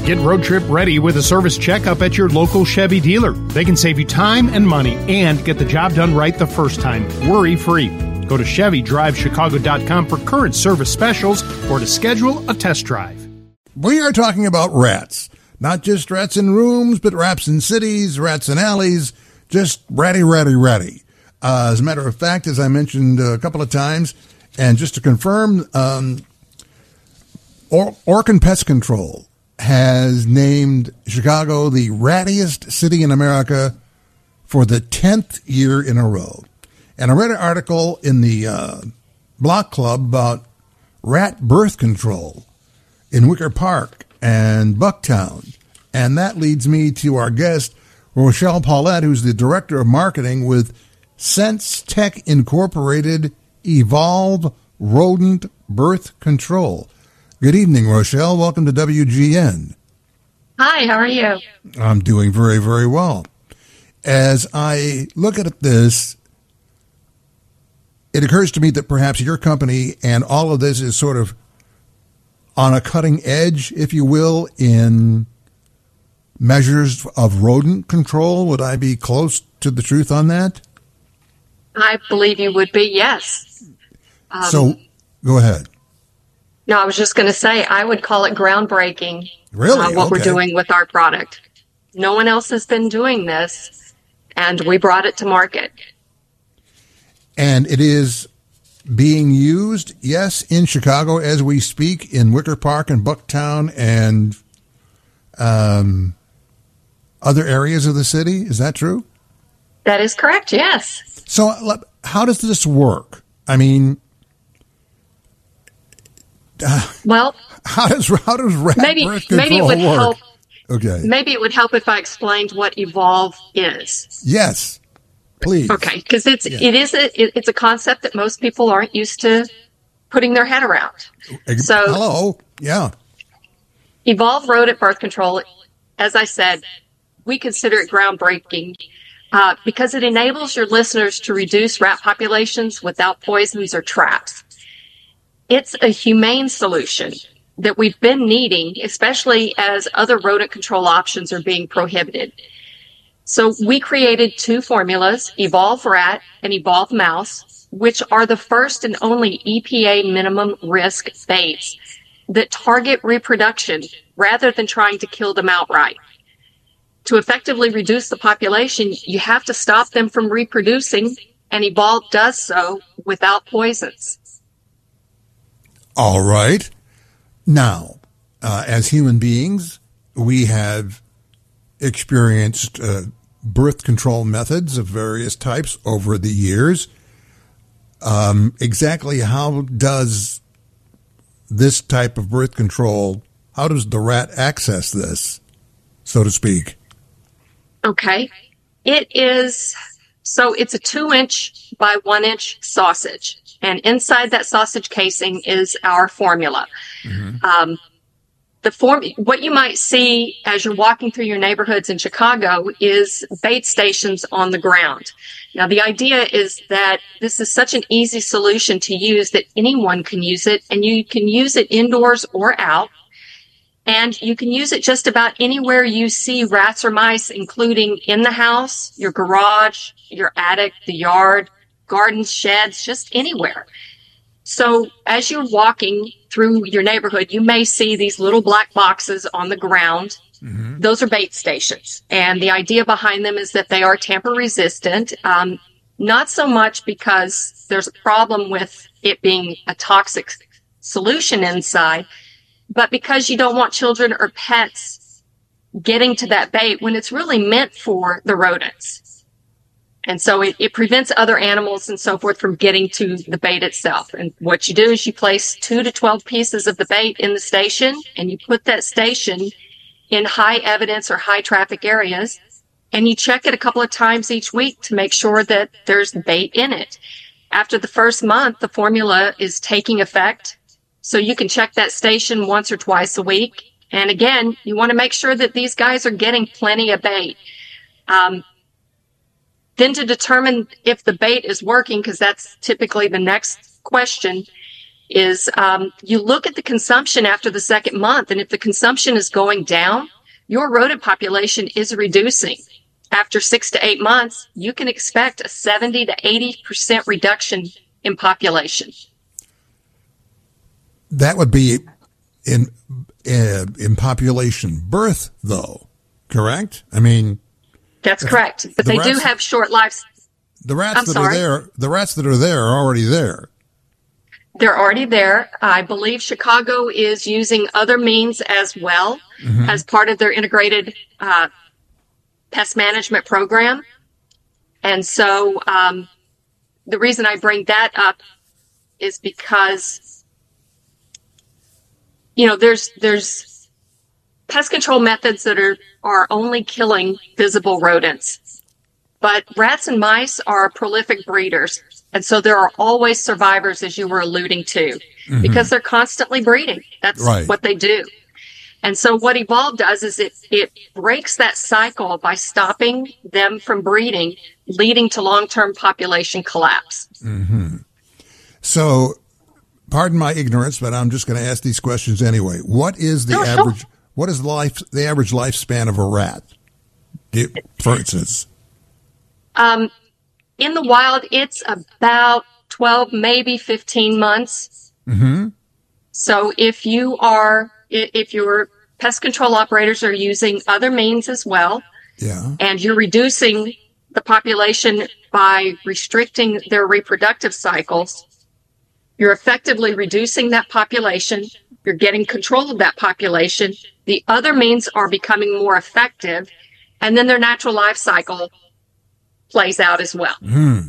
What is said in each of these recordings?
Get road trip ready with a service checkup at your local Chevy dealer. They can save you time and money and get the job done right the first time, worry-free. Go to ChevyDriveChicago.com for current service specials or to schedule a test drive. We are talking about rats. Not just rats in rooms, but rats in cities, rats in alleys, just ratty. As a matter of fact, as I mentioned a couple of times, and just to confirm, Orkin Pest Control has named Chicago the rattiest city in America for the 10th year in a row. And I read an article in the Block Club about rat birth control in Wicker Park and Bucktown. And that leads me to our guest, Rochelle Paulette, who's the Director of Marketing with Sense Tech Incorporated Evolve Rodent Birth Control. Good evening, Rochelle. Welcome to WGN. Hi, how are you? I'm doing very, very well. As I look at this, it occurs to me that perhaps your company and all of this is sort of on a cutting edge, if you will, in measures of rodent control. Would I be close to the truth on that? I believe you would be, yes. So, go ahead. No, I was just going to say, I would call it groundbreaking. Really? What we're doing with our product. No one else has been doing this, and we brought it to market. And it is being used, yes, in Chicago as we speak, in Wicker Park and Bucktown and other areas of the city. Is that true? That is correct, yes. So how does this work? I mean, well, how does rat birth control maybe it would work? help. Okay. Maybe it would help if I explained what Evolve is. Yes, please. Okay, because it's a concept that most people aren't used to putting their head around. So, hello, yeah. Evolve Rodent Birth Control, as I said, we consider it groundbreaking because it enables your listeners to reduce rat populations without poisons or traps. It's a humane solution that we've been needing, especially as other rodent control options are being prohibited. So we created two formulas, Evolve Rat and Evolve Mouse, which are the first and only EPA minimum risk baits that target reproduction rather than trying to kill them outright. To effectively reduce the population, you have to stop them from reproducing, and Evolve does so without poisons. All right. Now, as human beings, we have experienced birth control methods of various types over the years. Exactly how does this type of birth control, how does the rat access this, so to speak? Okay. It's a 2-inch by 1-inch sausage. And inside that sausage casing is our formula. Mm-hmm. What you might see as you're walking through your neighborhoods in Chicago is bait stations on the ground. Now, the idea is that this is such an easy solution to use that anyone can use it, and you can use it indoors or out. And you can use it just about anywhere you see rats or mice, including in the house, your garage, your attic, the yard, gardens, sheds, just anywhere. So as you're walking through your neighborhood, you may see these little black boxes on the ground. Mm-hmm. Those are bait stations. And the idea behind them is that they are tamper resistant. Not so much because there's a problem with it being a toxic solution inside, but because you don't want children or pets getting to that bait when it's really meant for the rodents. And so it prevents other animals and so forth from getting to the bait itself. And what you do is you place 2 to 12 pieces of the bait in the station, and you put that station in high evidence or high traffic areas, and you check it a couple of times each week to make sure that there's bait in it. After the first month, the formula is taking effect. So you can check that station once or twice a week. And again, you want to make sure that these guys are getting plenty of bait. Then to determine if the bait is working, because that's typically the next question, is you look at the consumption after the second month, and if the consumption is going down, your rodent population is reducing. After 6 to 8 months, you can expect a 70 to 80% reduction in population. That would be in population birth, though, correct? I mean, that's correct, but they do have short lives. The rats that are there are already there. They're already there. I believe Chicago is using other means as well as part of their integrated pest management program. And so the reason I bring that up is because, there's pest control methods that are only killing visible rodents. But rats and mice are prolific breeders. And so there are always survivors, as you were alluding to, because they're constantly breeding. That's what they do. And so what Evolve does is it breaks that cycle by stopping them from breeding, leading to long-term population collapse. So, pardon my ignorance, but I'm just going to ask these questions anyway. What is the average? Sure. What is the average lifespan of a rat, for instance? In the wild, it's about 12, maybe 15 months. So if your pest control operators are using other means as well, and you're reducing the population by restricting their reproductive cycles, you're effectively reducing that population. You're getting control of that population. The other means are becoming more effective, and then their natural life cycle plays out as well.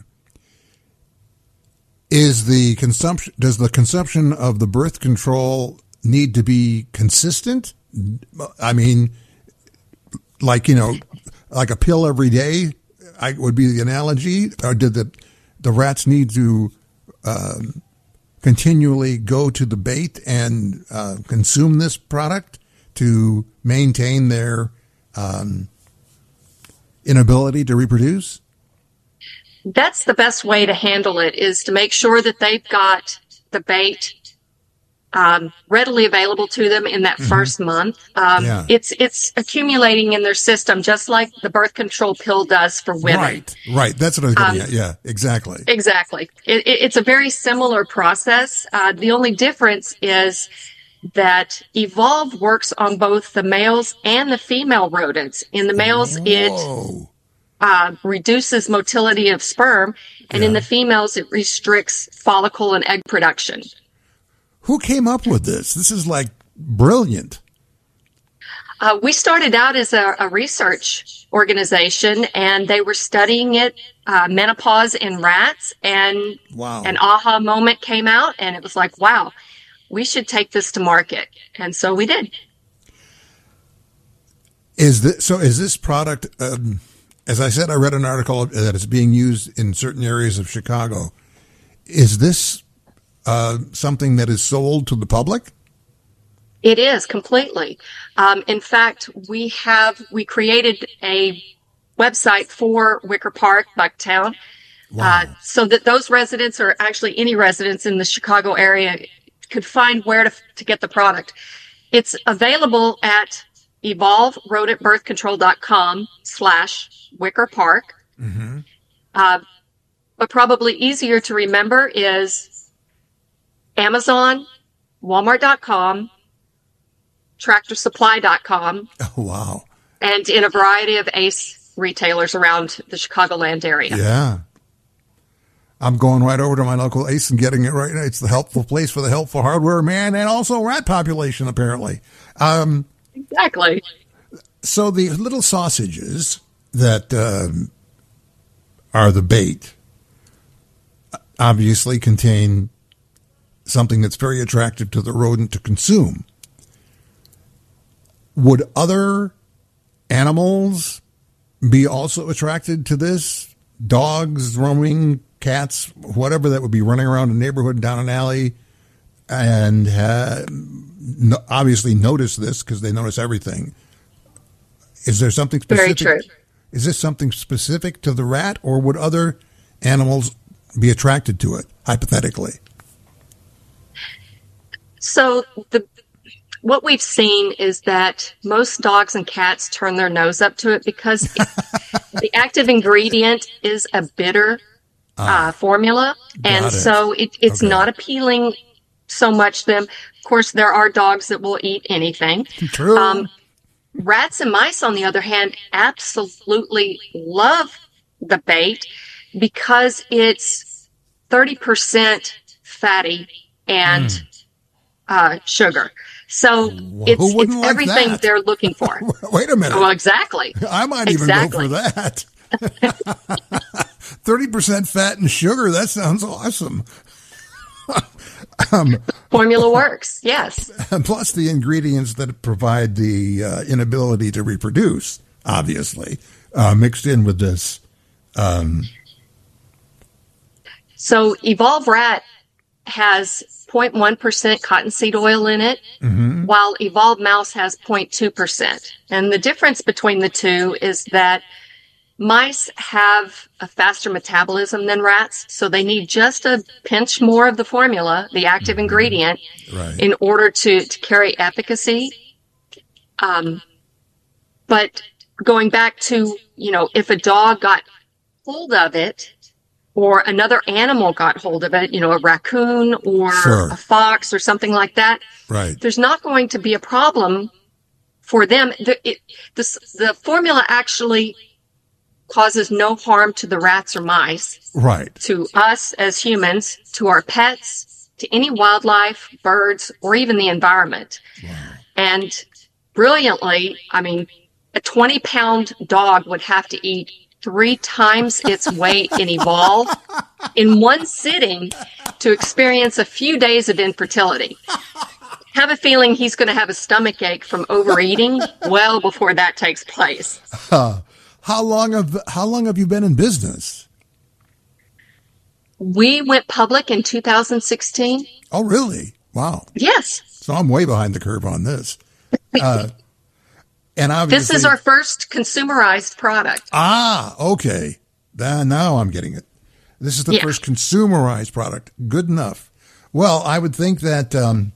Does the consumption of the birth control need to be consistent? I mean, like a pill every day would be the analogy, or did the rats need to continually go to the bait and consume this product to maintain their inability to reproduce? That's the best way to handle it, is to make sure that they've got the bait readily available to them in that first month. It's accumulating in their system, just like the birth control pill does for women. Right. That's what I was getting at. Yeah, exactly. Exactly. It's a very similar process. The only difference is that Evolve works on both the males and the female rodents. In the males, it reduces motility of sperm, and in the females, it restricts follicle and egg production. Who came up with this? This is like brilliant. We started out as a research organization, and they were studying it, menopause in rats, and an aha moment came out, and it was like, wow, we should take this to market. And so we did. Is this product, as I said, I read an article that it's being used in certain areas of Chicago. Is this something that is sold to the public? It is completely. In fact, we created a website for Wicker Park, Bucktown, so that those residents, or actually any residents in the Chicago area, could find where to get the product. It's available at evolverodentbirthcontrol.com/Wicker Park. But probably easier to remember is Amazon, Walmart.com, TractorSupply.com. Oh, wow. And in a variety of Ace retailers around the Chicagoland area. Yeah. I'm going right over to my local Ace and getting it right now. It's the helpful place for the helpful hardware man and also rat population, apparently. Exactly. So the little sausages that are the bait obviously contain something that's very attractive to the rodent to consume. Would other animals be also attracted to this? Dogs, roaming, cats, whatever that would be running around a neighborhood, down an alley, and obviously notice this because they notice everything. Is there something specific? Very true. Is this something specific to the rat, or would other animals be attracted to it, hypothetically? So what we've seen is that most dogs and cats turn their nose up to it because the active ingredient is a bitter formula, and so it's not appealing so much to them. Of course, there are dogs that will eat anything. True. Rats and mice, on the other hand, absolutely love the bait because it's 30% fatty and sugar. So it's everything they're looking for. Wait a minute. Well, exactly. I might even go for that. 30% fat and sugar. That sounds awesome. Formula works. Yes. And plus the ingredients that provide the inability to reproduce, obviously, mixed in with this. So Evolve Rat has 0.1% cottonseed oil in it, while Evolve Mouse has 0.2%. And the difference between the two is that mice have a faster metabolism than rats, so they need just a pinch more of the formula, the active ingredient, in order to carry efficacy. But going back to, if a dog got hold of it, or another animal got hold of it, a raccoon or a fox or something like that, there's not going to be a problem for them. The formula actually causes no harm to the rats or mice, to us as humans, to our pets, to any wildlife, birds, or even the environment. And brilliantly, a 20-pound dog would have to eat 3 times its weight in Evolve in one sitting to experience a few days of infertility. Have a feeling he's going to have a stomach ache from overeating well before that takes place. How long have you been in business? We went public in 2016. Oh, really? Wow. Yes. So I'm way behind the curve on this. And obviously, this is our first consumerized product. Okay. Now I'm getting it. This is the first consumerized product. Good enough. Well, I would think that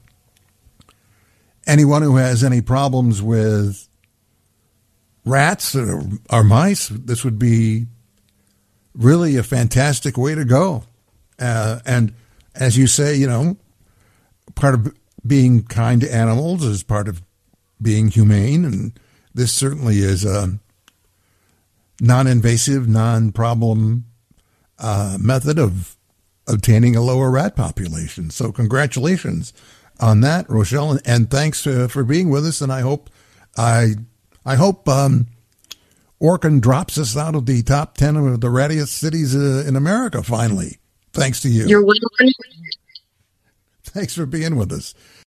anyone who has any problems with rats or mice, this would be really a fantastic way to go. And as you say, part of being kind to animals is part of being humane, and this certainly is a non-invasive, non-problem method of obtaining a lower rat population. So congratulations on that, Rochelle, and thanks for being with us. And I hope Orkin drops us out of the top 10 of the rattiest cities in America finally. Thanks to you. You're welcome. Thanks for being with us.